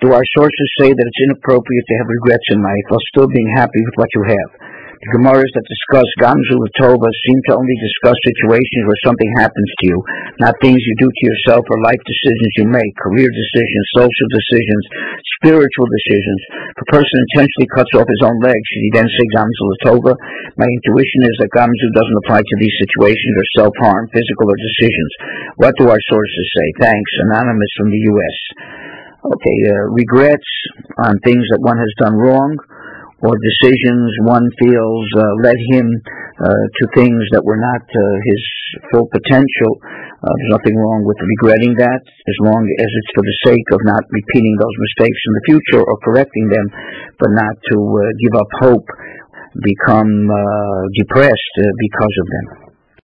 Do our sources say that it's inappropriate to have regrets in life while still being happy with what you have? The Gemaras that discuss Gamzu Latova seem to only discuss situations where something happens to you, not things you do to yourself or life decisions you make, career decisions, social decisions, spiritual decisions. If a person intentionally cuts off his own leg, should he then say Gamzu Latova? My intuition is that Gamzu doesn't apply to these situations or self-harm, physical or decisions. What do our sources say? Thanks. Anonymous from the U.S. Okay, regrets on things that one has done wrong, or decisions one feels led him to things that were not his full potential. There's nothing wrong with regretting that, as long as it's for the sake of not repeating those mistakes in the future or correcting them, but not to give up hope, become depressed because of them.